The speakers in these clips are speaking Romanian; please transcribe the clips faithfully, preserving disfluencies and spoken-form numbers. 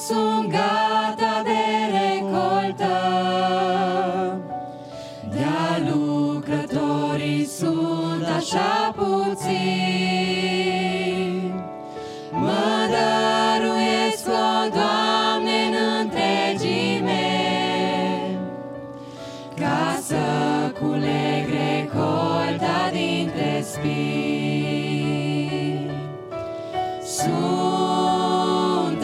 sunt gata de recoltă, de-a lucrătorii sunt așa puțini. Mă dăruiesc, o Doamne, în întregime, ca să culeg recolta dintre spini. Sunt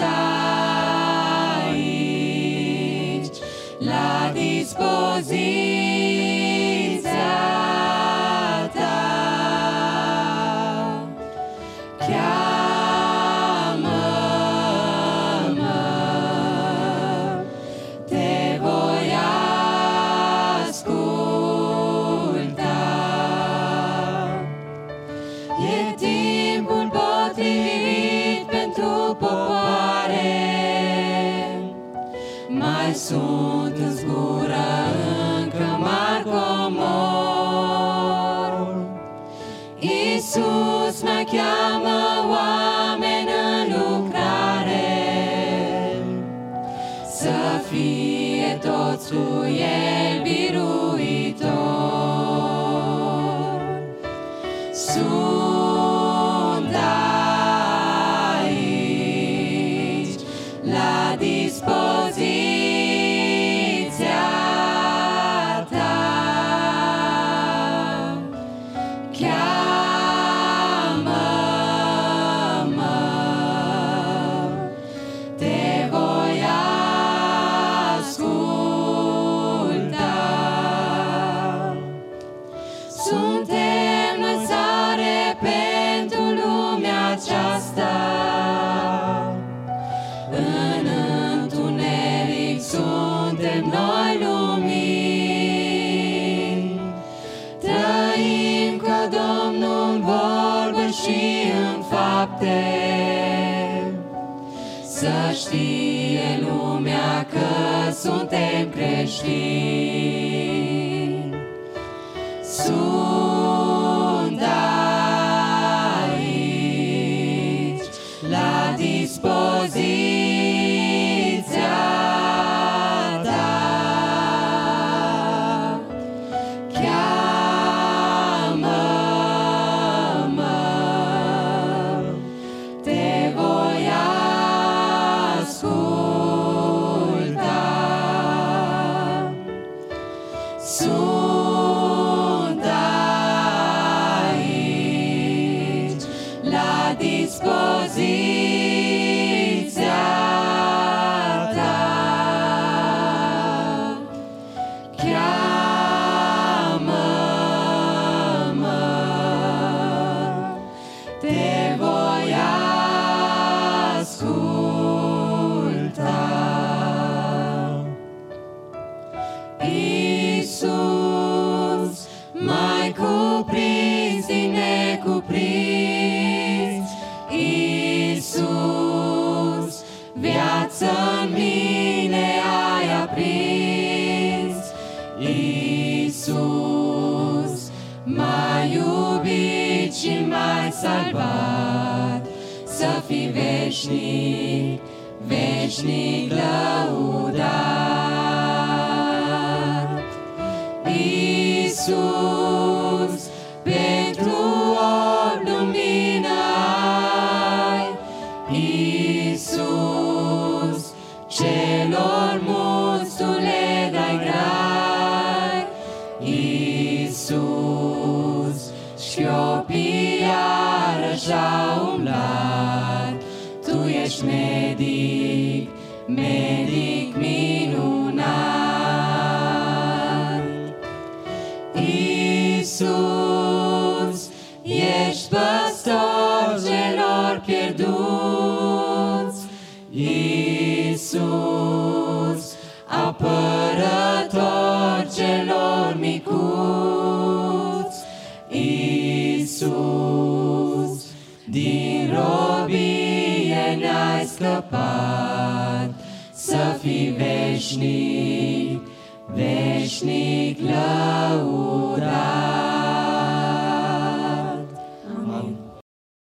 aici, la dispoziția ta. Cheamă-mă, te voi asculta. E timpul potrivit pentru popoare, mai sunt în zgură încă mari comori. Iisus mă cheamă, oameni în lucrare, să fie toți cu El biruitor. Sunt aici, la dispoziția ta. Cheamă-mă, te voi asculta. Suntem lăsare pentru lumea aceasta, în întuneric suntem noi lumini. Trăim ca Domnul în vorbă și în fapte, să știe lumea că suntem creștini. Sunt aici, la dispoziția ta. Cheamă-mă, te voi asculta. Sunt aici, la dispoziția ta. Cheamă-mă, te voi asculta. Iisus, mai cuprins din necuprins. Iisus, viață-n mine ai aprins. Iisus, m-ai iubit și m-ai salvat, să fii veșnic, veșnic lăudat. Iisus, pentru orb lumină ai. Iisus, celor mulți tu le dai grai. Iisus, șchiopii iarăși au umblat. Tu ești medic, medic minunat. Iisus, ești păstor celor pierduți. Iisus, apărător celor micuți. Iisus, din robie ne-ai scăpat, să fii veșnic, veșnic lăudat.